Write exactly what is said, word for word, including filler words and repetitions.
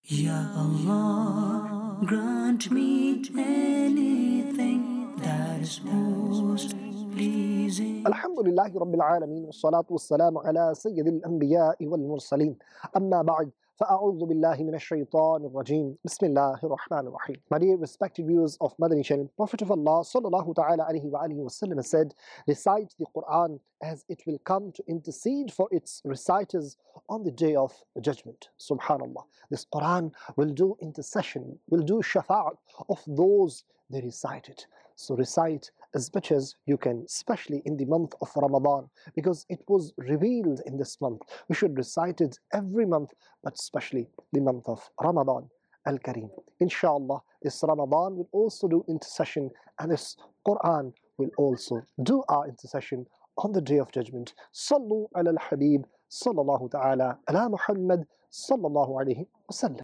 Ya Allah, grant me anything that is most pleasing. Alhamdulillahi Rabbil Alameen, wassalatu wassalamu ala sayyidil anbiya'i wal mursaleen. Amma ba'd, fa'a'udhu billahi minash shaitanir rajeem. Bismillahir Rahmanir Rahim. My dear respected viewers of Madani Channel, Prophet of Allah sallallahu ta'ala alayhi wa alihi wasallam said, recite the Quran as it will come to intercede for its reciters on the day of judgment. Subhanallah. This Quran will do intercession, will do shafa'at of those they recite it. So recite as much as you can, especially in the month of Ramadan, because it was revealed in this month. We should recite it every month, but especially the month of Ramadan Al-Kareem. Inshallah, this Ramadan will also do intercession, and this Quran will also do our intercession on the day of judgment. Sallu ala al-Habib, sallallahu ta'ala ala Muhammad, sallallahu alayhi wa sallam.